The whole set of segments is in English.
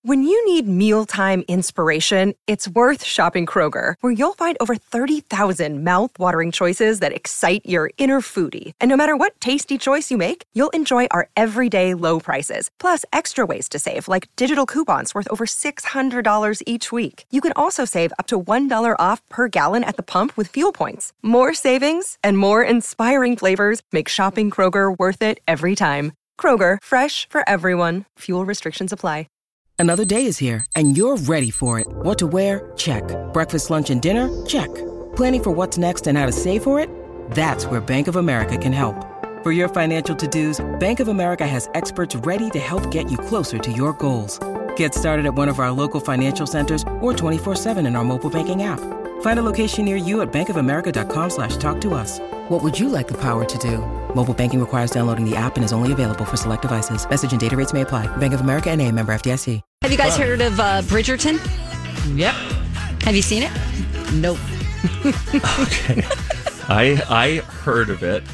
When you need mealtime inspiration, it's worth shopping Kroger, where you'll find over 30,000 mouth-watering choices that excite your inner foodie. And no matter what tasty choice you make, you'll enjoy our everyday low prices, plus extra ways to save, like digital coupons worth over $600 each week. You can also save up to $1 off per gallon at the pump with fuel points. More savings and more inspiring flavors make shopping Kroger worth it every time. Kroger, fresh for everyone. Fuel restrictions apply. Another day is here, and you're ready for it. What to wear? Check. Breakfast, lunch, and dinner? Check. Planning for what's next and how to save for it? That's where Bank of America can help. For your financial to-dos, Bank of America has experts ready to help get you closer to your goals. Get started at one of our local financial centers or 24/7 in our mobile banking app. Find a location near you at bankofamerica.com/talktous. What would you like the power to do? Mobile banking requires downloading the app and is only available for select devices. Message and data rates may apply. Bank of America N.A., member FDIC. Have you guys heard of Bridgerton? Yep. Have you seen it? Nope. Okay. I heard of it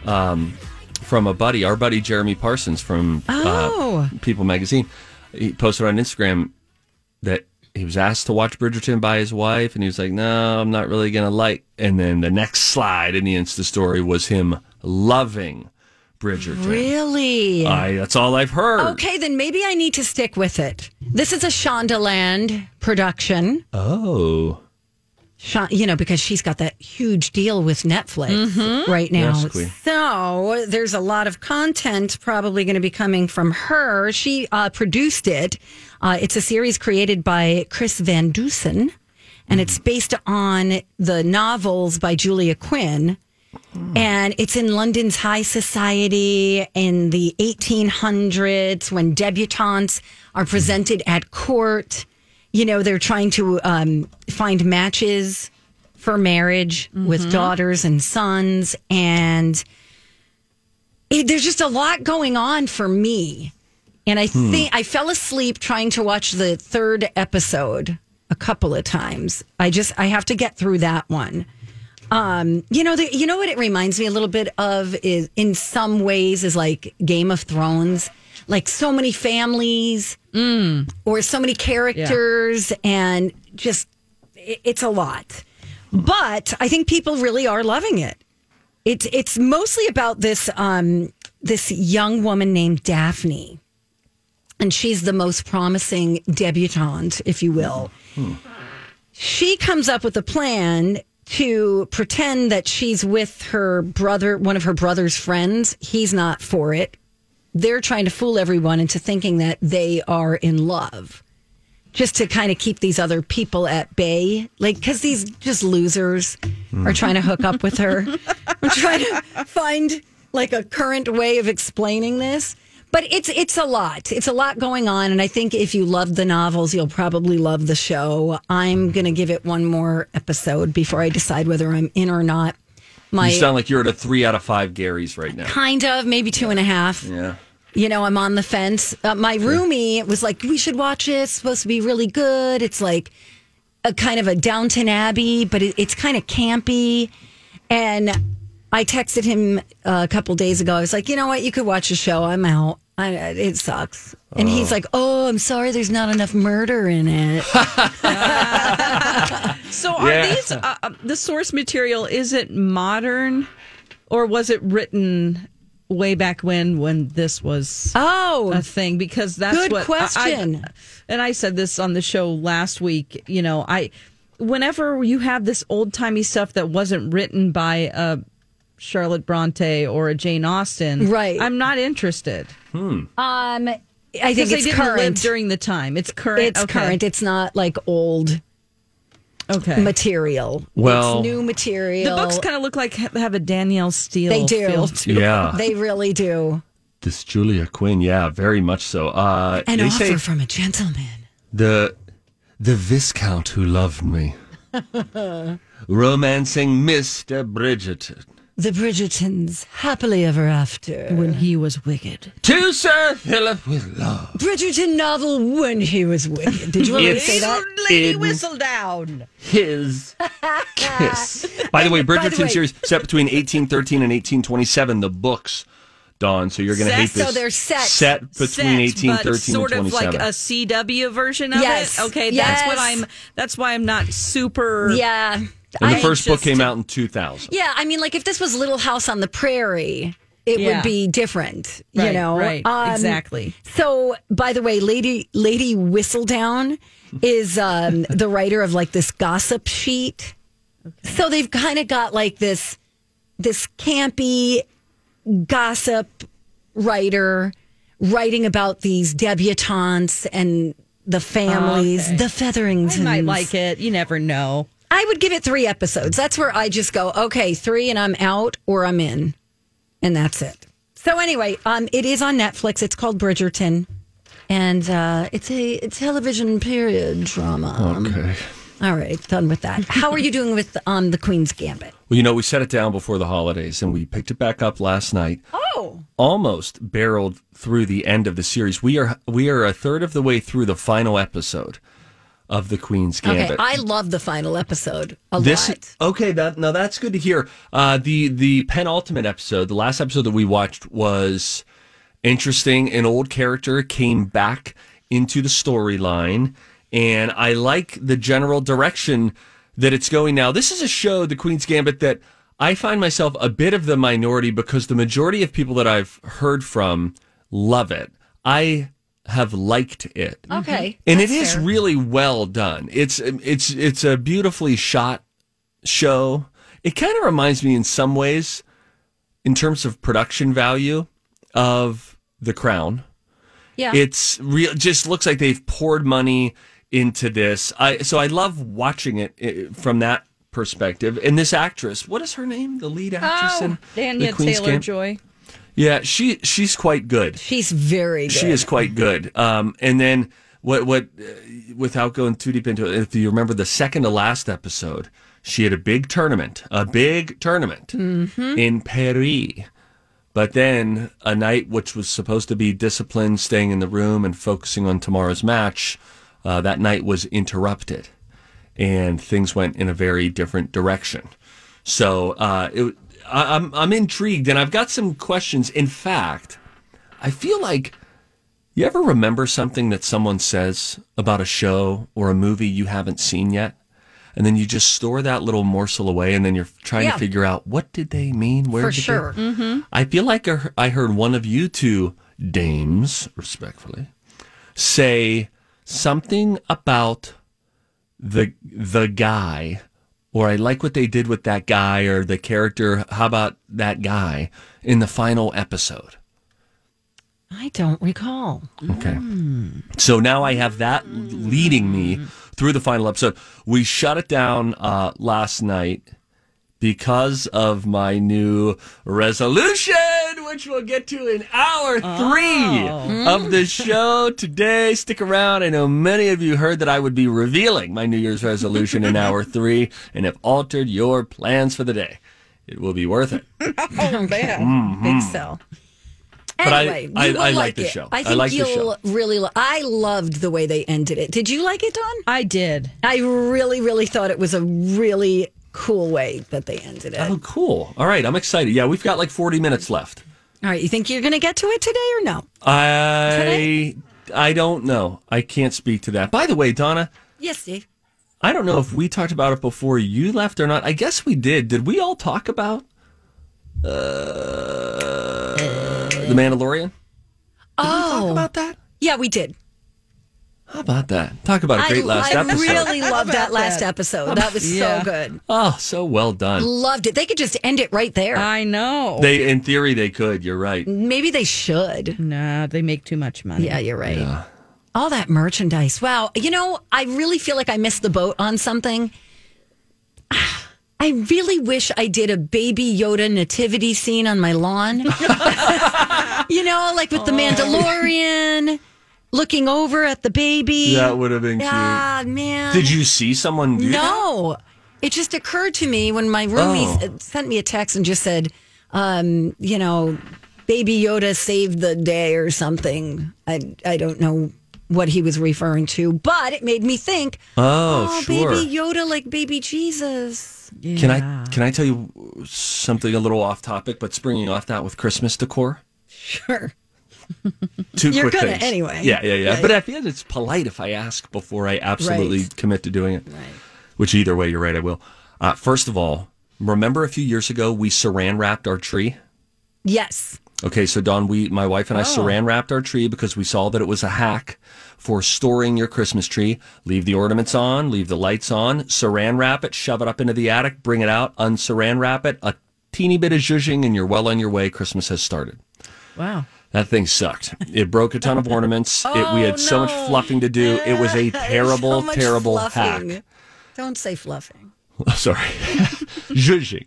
from a buddy, our buddy Jeremy Parsons from People Magazine. He posted on Instagram that he was asked to watch Bridgerton by his wife, and he was like, no, I'm not really going to like. And then the next slide in the Insta story was him loving Bridgerton. Really? That's all I've heard. Okay, then maybe I need to stick with it. This is a Shondaland production. Oh. Because she's got that huge deal with Netflix right now. Yes, so there's a lot of content probably going to be coming from her. She produced it. It's a series created by Chris Van Dusen, and it's based on the novels by Julia Quinn. And it's in London's high society in the 1800s when debutantes are presented at court. They're trying to find matches for marriage with daughters and sons. And there's just a lot going on for me. And I think I fell asleep trying to watch the third episode a couple of times. I have to get through that one. You know what it reminds me a little bit of is in some ways is like Game of Thrones, like so many families or so many characters and just it's a lot. But I think people really are loving it. It's mostly about this this young woman named Daphne, and she's the most promising debutante, if you will. She comes up with a plan to pretend that she's with her brother, one of her brother's friends. He's not for it. They're trying to fool everyone into thinking that they are in love, just to kind of keep these other people at bay. Like, because these just losers are trying to hook up with her. I'm trying to find like a current way of explaining this. But it's a lot. It's a lot going on. And I think if you love the novels, you'll probably love the show. I'm going to give it one more episode before I decide whether I'm in or not. You sound like you're at a 3 out of 5 Garys right now. Kind of, maybe 2.5. Yeah. I'm on the fence. My roomie was like, we should watch it. It's supposed to be really good. It's like a kind of a Downton Abbey, but it's kind of campy. And I texted him a couple days ago. I was like, you know what? You could watch the show. I'm out. It sucks. And he's like, oh, I'm sorry. There's not enough murder in it. So are these, the source material, is it modern or was it written way back when this was a thing? Because that's good question. And I said this on the show last week. Whenever you have this old timey stuff that wasn't written by a Charlotte Bronte or a Jane Austen, right? I'm not interested. I think it's current. Live during the time. It's current. It's current. It's not like old. Material. Well, it's new material. The books kind of look like have a Danielle Steele. They do. Feel to yeah, they really do. This Julia Quinn, very much so. An offer from a gentleman. The Viscount who loved me, romancing Mr. Bridgerton. The Bridgertons, happily ever after. When he was wicked. To Sir Philip with love. Bridgerton novel When He Was Wicked. Did you want to say that? Lady Whistledown. His kiss. By the way, Bridgerton series set between 1813 and 1827. The books Dawn. So you're going to hate this. So they're set. Set between 18, but 13, sort and 27. of like a CW version of Yes. it. Okay, Yes. that's why I'm not super. Yeah. And the first book came out in 2000. Yeah, I mean, like if this was Little House on the Prairie, it would be different, you Right, know? right, exactly. So, by the way, Lady Whistledown is the writer of like this gossip sheet. Okay. So they've kind of got like this campy gossip writer writing about these debutantes and the families, the Featheringtons. I might like it. You never know. I would give it 3 episodes. That's where I just go, okay, 3 and I'm out or I'm in. And that's it. So anyway, it is on Netflix. It's called Bridgerton. And it's a television period drama. Okay. All right, done with that. How are you doing with The Queen's Gambit? Well, you know, we set it down before the holidays, and we picked it back up last night. Oh. Almost barreled through the end of the series. We are a third of the way through the final episode of The Queen's Gambit. Okay, I love the final episode a lot. Okay, that's good to hear. The penultimate episode, the last episode that we watched was interesting. An old character came back into the storyline, and I like the general direction that it's going now. This is a show, The Queen's Gambit, that I find myself a bit of the minority because the majority of people that I've heard from love it. I have liked it. Okay. And it is really well done. It's a beautifully shot show. It kind of reminds me in some ways, in terms of production value, of The Crown. Yeah. It's real. Just looks like they've poured money into this. So I love watching it from that perspective. And this actress, what is her name? The lead actress in Danya The Queen's Taylor-Joy. Yeah, she's quite good. She's very good. She is quite good. And then what without going too deep into it, if you remember the second to last episode, she had a big tournament in Paris. But then a night which was supposed to be disciplined, staying in the room and focusing on tomorrow's match, that night was interrupted, and things went in a very different direction. So I'm intrigued, and I've got some questions. In fact, I feel like, you ever remember something that someone says about a show or a movie you haven't seen yet? And then you just store that little morsel away, and then you're trying to figure out, what did they mean? Where For did sure. they... Mm-hmm. I feel like I heard one of you two dames, respectfully, say something about the guy, or I like what they did with that guy, or the character, how about that guy, in the final episode. I don't recall. Okay. So now I have that leading me through the final episode. We shut it down last night because of my new resolution, which we'll get to in hour 3 of the show today. Stick around. I know many of you heard that I would be revealing my New Year's resolution in hour 3 and have altered your plans for the day. It will be worth it. Oh, man. Think so. But anyway, I like the show. I think like you'll really. I loved the way they ended it. Did you like it, Dawn? I did. I really, really thought it was a really cool way that they ended it. Oh, cool. All right, I'm excited. Yeah, we've got like 40 minutes left. All right, you think you're going to get to it today or no? I don't know. I can't speak to that. By the way, Donna. Yes, Steve. I don't know if we talked about it before you left or not. I guess we did. Did we all talk about The Mandalorian? Did we talk about that? Yeah, we did. How about that? Talk about a great last episode. I really loved that last episode. That was so good. Oh, so well done. Loved it. They could just end it right there. I know. In theory, they could. You're right. Maybe they should. Nah, they make too much money. Yeah, you're right. Yeah. All that merchandise. Wow. You know, I really feel like I missed the boat on something. I really wish I did a Baby Yoda nativity scene on my lawn. You know, like with the Mandalorian, looking over at the baby. That would have been cute. Ah, man. Did you see someone do that? No. It just occurred to me when my roomie sent me a text and just said, you know, Baby Yoda saved the day or something. I don't know what he was referring to, but it made me think, sure. Baby Yoda, like baby Jesus. Yeah. Can I tell you something a little off topic, but springing off that with Christmas decor? Sure. Two You're quick gonna things. anyway. Yeah. Yeah, But yeah. I feel it's polite if I ask before I absolutely Right. commit to doing it. Right. Which either way, you're right, I will. First of all, remember a few years ago we saran wrapped our tree? Yes. Okay, so Dawn, my wife and I saran wrapped our tree because we saw that it was a hack for storing your Christmas tree. Leave the ornaments on, leave the lights on, saran wrap it, shove it up into the attic, bring it out, unsaran wrap it, a teeny bit of zhuzhing, and you're well on your way. Christmas has started. Wow. That thing sucked. It broke a ton of ornaments. We had so much fluffing to do. It was a terrible, So much terrible fluffing. hack. Don't say fluffing. Sorry. Zhuzhing.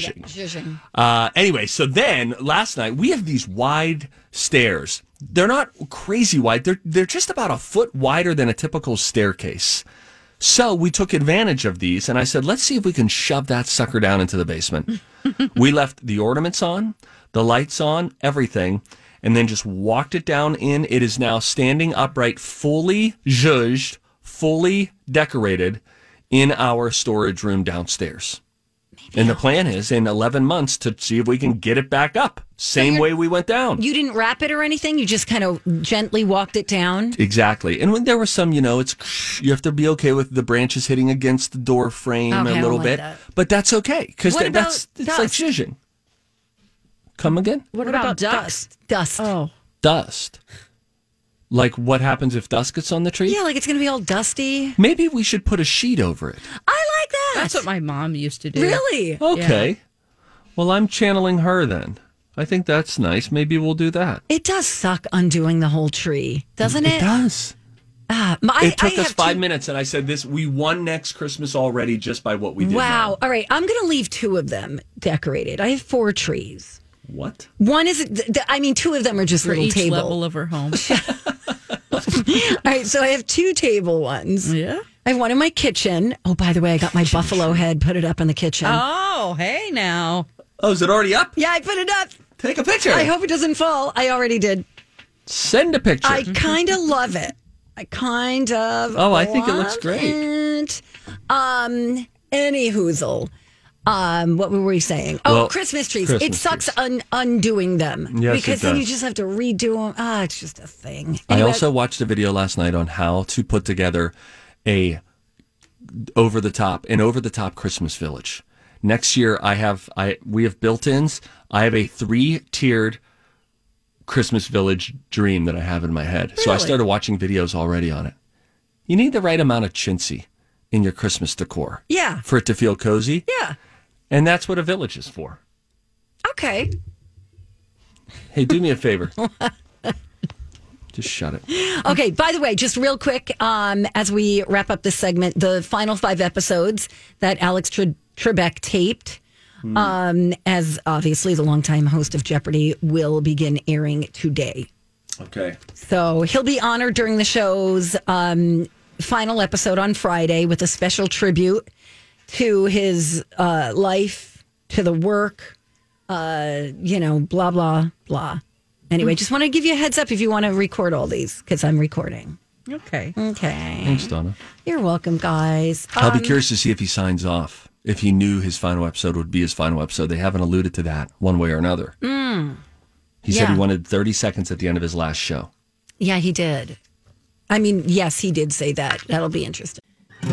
Zhuzhing. Anyway, so then last night we have these wide stairs. They're not crazy wide. They're just about a foot wider than a typical staircase. So we took advantage of these, and I said, let's see if we can shove that sucker down into the basement. We left the ornaments on, the lights on, everything, and then just walked it down in. It is now standing upright, fully zhuzhed, fully decorated in our storage room downstairs. And the plan is in 11 months to see if we can get it back up. Same way we went down. You didn't wrap it or anything? You just kind of gently walked it down? Exactly. And when there was some, you have to be okay with the branches hitting against the door frame Okay, a I little don't like bit. that. But that's okay. Because What about it's like dust? zhuzhing. Come again? What about ducks? Dust. Oh. Dust. Like what happens if dust gets on the tree? Yeah, like it's going to be all dusty. Maybe we should put a sheet over it. I like that. That's what my mom used to do. Really? Okay. Well, I'm channeling her then. I think that's nice. Maybe we'll do that. It does suck undoing the whole tree, doesn't it? It does. It It took us 5 minutes, and I said, we won next Christmas already just by what we did. Wow. now. All right. I'm going to leave 2 of them decorated. I have 4 trees. What? One is, 2 of them are just For little each table. level of her home. All right. So I have 2 table ones. Yeah. I have one in my kitchen. Oh, by the way, I got my buffalo head, put it up in the kitchen. Oh, hey now. Oh, is it already up? Yeah, I put it up. Take a picture. I hope it doesn't fall. I already did. Send a picture. I kind of love it. I kind of. Oh, I think it looks love great. it. Any hoozle. What were we saying? Oh, Well, Christmas trees. Christmas It sucks trees. undoing them. Yes, because it then you does. just have to redo them. It's just a thing. I Anyway, also watched a video last night on how to put together an over the top Christmas village. Next year, we have built-ins. I have a 3-tiered Christmas village dream that I have in my head. So I started watching videos already on it. You need the right amount of chintzy in your Christmas decor. Yeah. For it to feel cozy. Yeah. And that's what a village is for. Okay. Hey, do me a favor. Just shut it. Okay. By the way, just real quick, as we wrap up this segment, the final 5 episodes that Alex Trebek taped, as obviously the longtime host of Jeopardy, will begin airing today. Okay. So he'll be honored during the show's final episode on Friday with a special tribute to his life, to the work, blah, blah, blah. Anyway, just want to give you a heads up if you want to record all these, because I'm recording. Okay. Okay. Thanks, Donna. You're welcome, guys. I'll be curious to see if he signs off. If he knew his final episode would be his final episode. They haven't alluded to that one way or another. He said Yeah. he wanted 30 seconds at the end of his last show. Yeah, he did. I mean, yes, he did say that. That'll be interesting.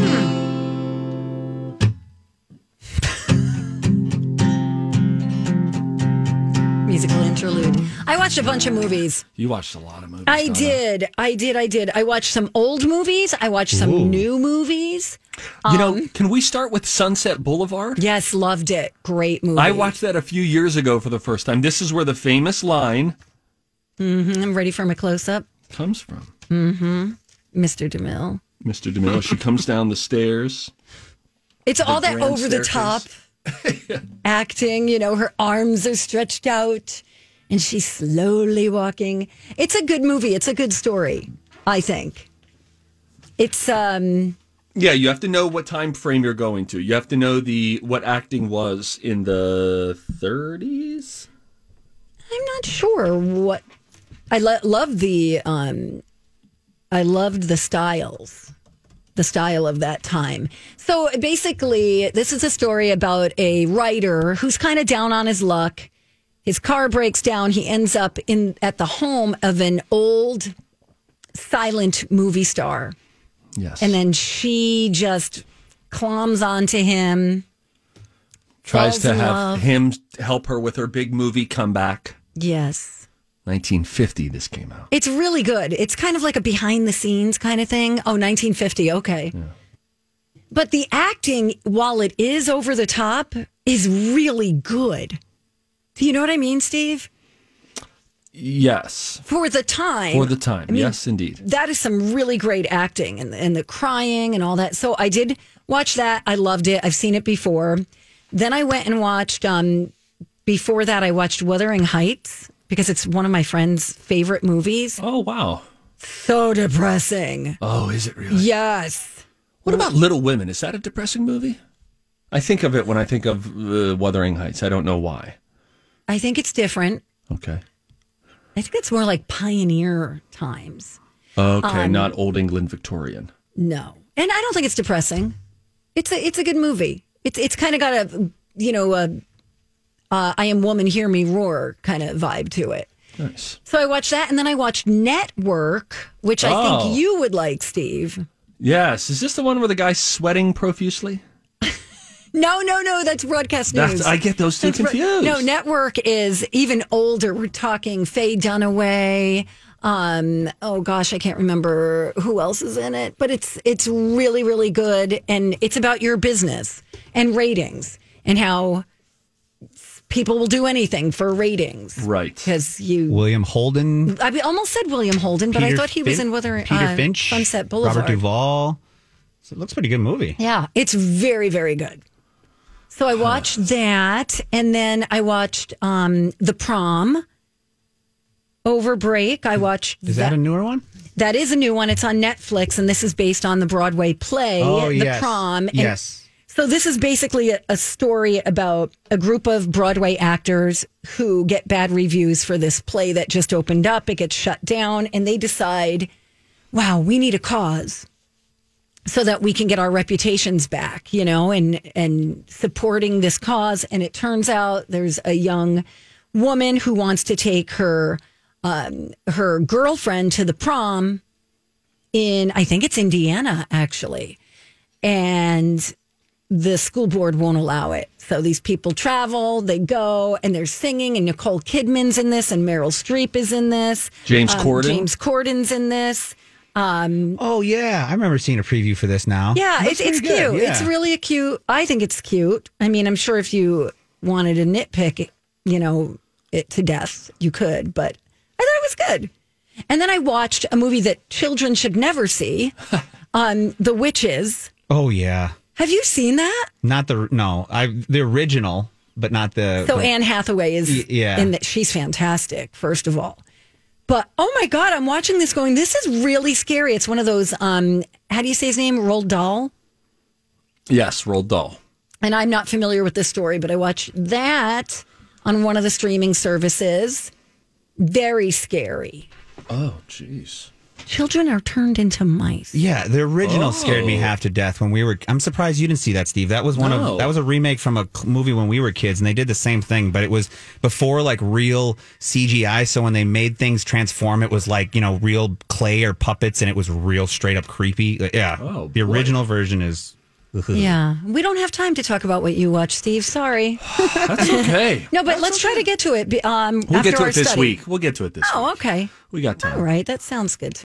Musical interlude. I watched a bunch of movies. You watched a lot of movies. I Donna. did. I watched some old movies. I watched some new movies. Can we start with Sunset Boulevard? Yes, loved it. Great movie. I watched that a few years ago for the first time. This is where the famous line I'm ready for my close-up. comes from. Mr. DeMille. Mr. DeMille, she comes down the stairs. It's all that grand over the top staircase. acting. Her arms are stretched out and she's slowly walking. It's a good movie. It's a good story, I think. It's Yeah, you have to know what time frame you're going to. You have to know what acting was in the 30s. I'm not sure what I love the I loved the style of that time. So basically, this is a story about a writer who's kind of down on his luck. his car breaks down. He ends up at the home of an old silent movie star. Yes. And then she just clombs onto him. Tries to have him help her with her big movie comeback. Yes. 1950 this came out. It's really good. It's kind of like a behind the scenes kind of thing. Oh, 1950. Okay. Yeah. But the acting, while it is over the top, is really good. Do you know what I mean, Steve? Yes. For the time. For the time. I mean, yes, indeed. That is some really great acting and the crying and all that. So I did watch that. I loved it. I've seen it before. Then I went and watched, before that, I watched Wuthering Heights because it's one of my friend's favorite movies. Oh, wow. So depressing. Oh, is it really? Yes. What about Little Women? Is that a depressing movie? I think of it when I think of Wuthering Heights. I don't know why. I think it's different. Okay. I think it's more like pioneer times. Okay, not Old England Victorian. No. And I don't think it's depressing. It's a good movie. It's kind of got a, I Am Woman, Hear Me Roar kind of vibe to it. Nice. So I watched that, and then I watched Network, which I think you would like, Steve. Yes. Is this the one where the guy's sweating profusely? No. That's broadcast news. I get those two confused. No, Network is even older. We're talking Faye Dunaway. Oh gosh, I can't remember who else is in it, but it's really, really good, and it's about your business and ratings and how people will do anything for ratings, right? Because William Holden. I almost said William Holden, but I thought he was in Peter Finch, Sunset Boulevard. Robert Duvall. So it looks like a pretty good movie. Yeah, it's very, very good. So I watched that, and then I watched The Prom. Over break, I watched. Is that a newer one? That is a new one. It's on Netflix, and this is based on the Broadway play, The Prom. And yes. So this is basically a story about a group of Broadway actors who get bad reviews for this play that just opened up. It gets shut down, and they decide, wow, we need a cause so that we can get our reputations back, and supporting this cause. And it turns out there's a young woman who wants to take her girlfriend to the prom in, I think it's Indiana, actually. And the school board won't allow it. So these people travel, they go, and they're singing, and Nicole Kidman's in this, and Meryl Streep is in this. James Corden? James Corden's in this. Oh, yeah. I remember seeing a preview for this now. Yeah, it's cute. Yeah. It's really cute. I think it's cute. I mean, I'm sure if you wanted to nitpick, it to death, you could, but I thought it was good. And then I watched a movie that children should never see, The Witches. Oh, yeah. Have you seen that? The original, but not the. So Anne Hathaway is in that. She's fantastic, first of all. But oh my God, I'm watching this going, this is really scary. It's one of those, how do you say his name? Roald Dahl? Yes, Roald Dahl. And I'm not familiar with this story, but I watched that on one of the streaming services. Very scary. Oh, jeez. Children are turned into mice. Yeah, the original scared me half to death when we were. I'm surprised you didn't see that, Steve. That was that was a remake from a movie when we were kids, and they did the same thing, but it was before like real CGI. So when they made things transform, it was like real clay or puppets, and it was real straight up creepy. Yeah, the original version is. Yeah, we don't have time to talk about what you watch, Steve. Sorry. That's okay. No, but let's try to get to it. We'll get to it this week. We'll get to it this week. Oh, okay. We got time. All right, that sounds good.